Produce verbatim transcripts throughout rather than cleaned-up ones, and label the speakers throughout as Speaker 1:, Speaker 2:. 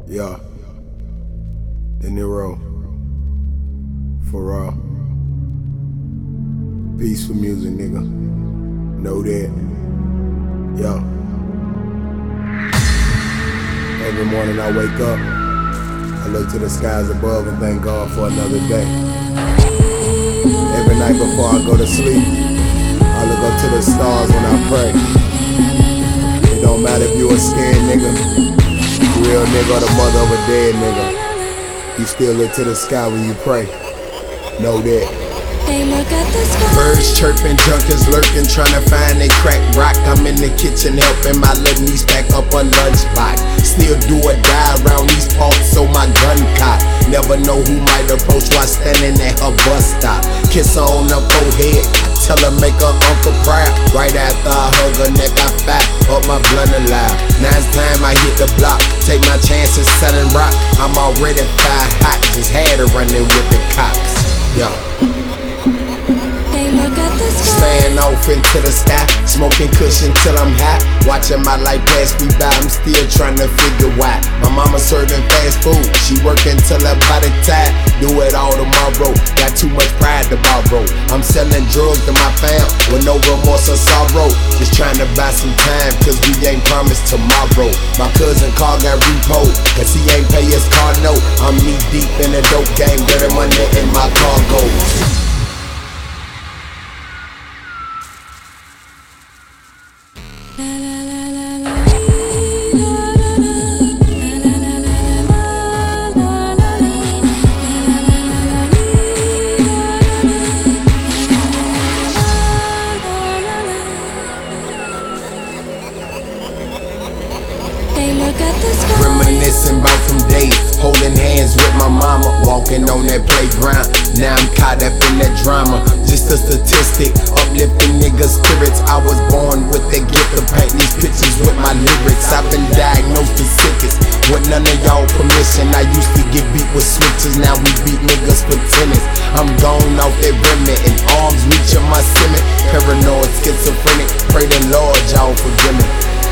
Speaker 1: Yeah. De Niro. For real. Peaceful music, nigga. Know that. Yeah. Every morning I wake up, I look to the skies above and thank God for another day. Every night before I go to sleep, I look up to the stars when I pray. It don't matter if you a scared nigga, real nigga, or the mother of a dead nigga. You still look to the sky when you pray. Know that.
Speaker 2: They look at the sky.
Speaker 3: Birds chirping, junkies lurking, trying to find they crack rock. I'm in the kitchen helping my little niece pack up a lunchbox. Still do or die around these parts, so my gun cock. Never know who might approach while standing at her bus stop. Kiss her on the forehead, I tell her make her uncle proud. Right after I hug her neck, I fat up my blunt alive. Now it's time I hit the block, take my chances selling rock. I'm already fire hot, just had her running with the cops. Yo.
Speaker 2: They look at the sky.
Speaker 3: Staying off into the sky, smoking cushion till I'm hot. Watching my life pass me by, I'm still trying to figure why. My mama serving fast food, she working till her body tired. Do it all tomorrow, got too much pride to borrow. I'm selling drugs to my fam with no remorse or sorrow. Just trying to buy some time, cause we ain't promised tomorrow. My cousin car got repoed, cause he ain't pay his car note. I'm knee deep in the dope game, dirty money in my cargo.
Speaker 2: They look at the sky.
Speaker 3: Reminiscing about them days, holding hands with my mama, walking on that playground. Now I'm caught up in that drama, just a statistic, uplifting niggas' spirits. I was born with the gift of painting these pictures with my lyrics. I've been diagnosed the sickest, with none of y'all permission. I used to get beat with switches, now we beat niggas for tennis. I'm gone off that remnant, and arms reaching my cement. Paranoid, schizophrenic, pray the Lord y'all forgive me.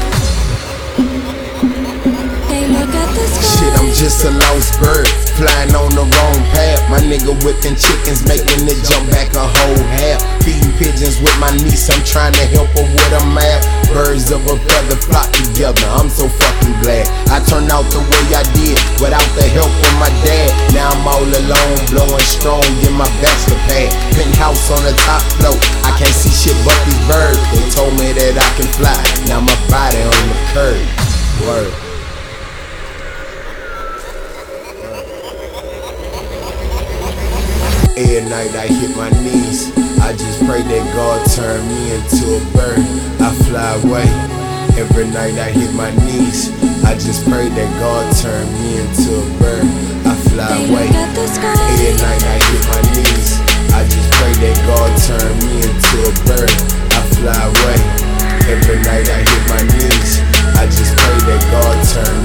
Speaker 2: Look at the sky.
Speaker 3: Shit, I'm just a lost bird, flying on the wrong path. My nigga whipping chickens, making it jump back a whole half. Feeding pigeons with my niece, I'm trying to help her with a map. Birds of a feather flock together, I'm so fucking glad I turned out the way I did, without the help of my dad. Now I'm all alone, blowing strong in my bachelor pad. Penthouse on the top floor, I can't see shit but these birds. They told me that I can fly, now my body on the curb. Word. Every night I hit my knees, I just pray that God turn me into a bird. I fly away. Every night I hit my knees, I just pray that God turn me into a bird. I fly away. Every night I hit my knees, I just pray that God turn me into a bird. I fly away. Every night I hit my knees, I just pray that God turn